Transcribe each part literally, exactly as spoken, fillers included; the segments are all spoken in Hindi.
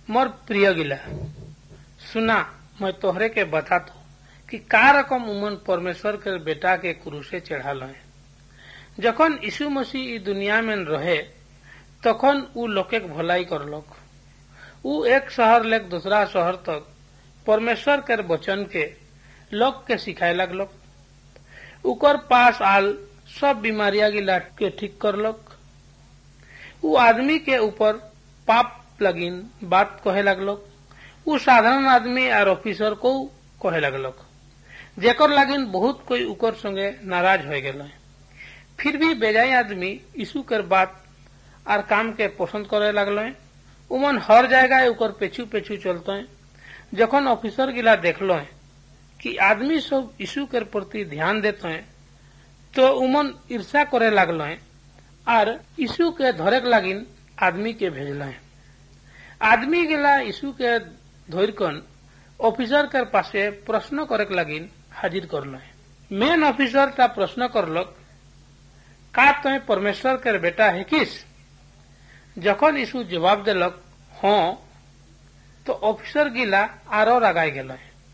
मोर प्रिय गिला सुना मैं तोहरे के बता तो कि का रकम उमन परमेश्वर के बेटा के क्रूसे चढ़ाल है। जखन यीशु मसीह ई दुनिया में रहे तखन उ लोके भलाई करलक। उ एक शहर लेक दूसरा शहर तक परमेश्वर के वचन के लोग के सिखाए लगलक। उकर पास आल सब बीमारियां गिला के ठीक करलक। उ आदमी के ऊपर पाप लगिन बात कहे लगलक। उ साधारण आदमी और ऑफिसर को कहे लगलक, जेकर लगिन बहुत कोई उकर संगे नाराज हो गए। फिर भी बेजाय आदमी यीशु के बात और काम के पसंद करे लगल। उमन हर जगह उकर पेछू पेछू चलते हैं। जखन ऑफिसर गिला देखल कि आदमी सब यीशु के प्रति ध्यान देते हैं तो उमन ईर्षा करे लगल और यीशु के धरे लगिन आदमी के भेजल। आदमी गिला यीशु के धोरकन ऑफिसर के पासे प्रश्न करे लगिन हाजिर करल। मेन ऑफिसर ता प्रश्न करलक, का तुम परमेश्वर के बेटा है किस? जखन यीशु जवाब दिलक हाँ, तो ऑफिसर गिला आरो रगाई गल।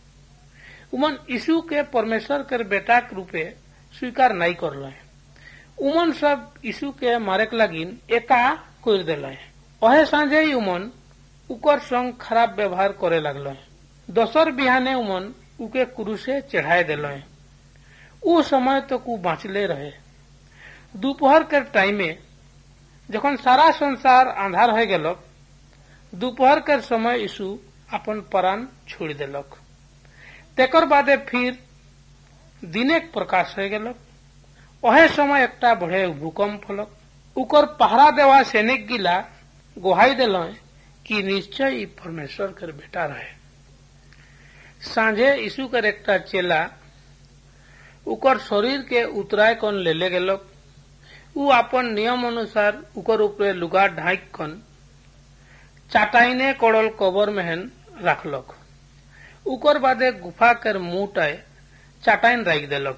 उमन यीशु के परमेश्वर के बेटा के रूपे स्वीकार नहीं करल। उमन सब यीशु के मारे लगिन एका कर दिल। ओहे सांझे ही उमन उकर संग खराब व्यवहार करे लगल। दोसर बिहाने उमन उके क्रूसे चढ़ाए दिल। उ समय तक तो बाँचले रहे। दोपहर के टाइमे जखन सारा संसार अंधार हो गलक, दोपहर के समय यीशु अपन प्राण छोड़ दिलक। तेकर बादे फिर दिने प्रकाश हो गलक। ओहे समय एकटा बड़े भूकंप हलक। उकर पहरा देवा सैनिक गिला गुहाई दिल कि निश्चय ई परमेश्वर के बेटा रहे। सांझे यीशु के एकटा चेला उकर शरीर के उतराय कन ले ले गलक। उ अपन नियम अनुसार उकर ऊपरे लुगा ढाक कन चाटाइने कड़ल कबर में रखलक। उकर बादे गुफा कर मुटाए चाटाइन रख दिलक।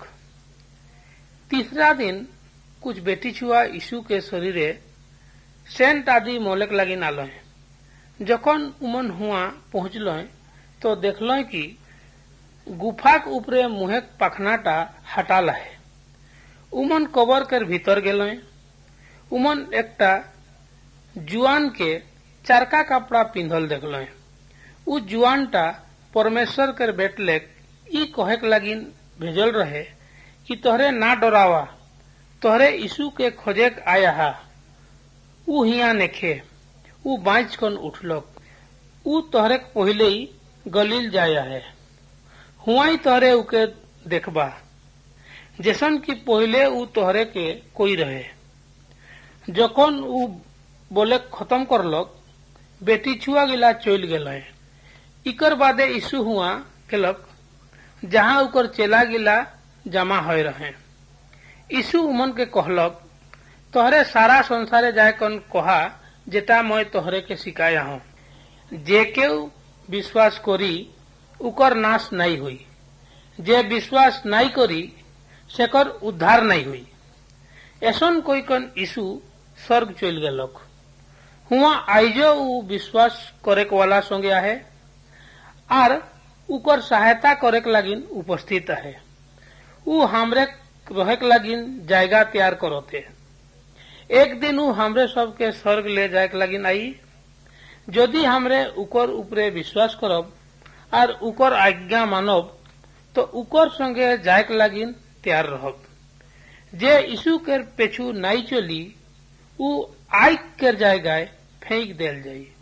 तीसरा दिन कुछ बेटी छुआ यीशु के शरीरे सेंट आदि मोलक लगिन आल। जखन उमन हुआ पहुंचल तो देखल कि गुफा के ऊपरे मुहे पखनाटा हटाला है। उमन कबर कर भीतर गेल। उमन एकटा जुआन के चरका कपड़ा पिंधल देखल। उ जुआनटा परमेश्वर कर बेटले ई कहे लगिन भेजल रहे कि तोहरे ना डरावा, तोहरे यीशु के खोजे आया हा। उ हिया नेखे। उ बाँच कन उठलक। उ तोहरे पहले ही गलील जाया है। हुआ ही तोहरे उके देखबा, जैसन कि पहले उ तोहरे के कोई रहे। जखन उ बोले खत्म करलक, बेटी छुआ गिला चल गेल। इकर बादे यीशु हुआ केलक जहाँ उकर चेला गिला जमा हो रहे। यीशु उमन के कहलक, तोहरे सारा संसारे जाए कन कहा जेटा मैं तोहरे के सिखाया हूँ। जे केउ विश्वास करी उकर नाश नहीं हुई, जे विश्वास नहीं करी सेकर उद्धार नहीं हुई। ऐसन कोई कन यीशु स्वर्ग चल गेलक। हुआ आइजो उ विश्वास करे वाला संगे है और उकर सहायता करे लगिन उपस्थित है। उ हमरे रहे लगिन जायगा तैयार करोते। एक दिन उ हमरे सबके स्वर्ग ले जाए लगिन आई। यदि हमरे उकर ऊपरे विश्वास करब और उकर आज्ञा मानब तो उकर संगे जाए लगिन तैयार रहब। जे यीशु के पेछू नहीं चली उ आइक कर जाएगा फेंक देल जाई।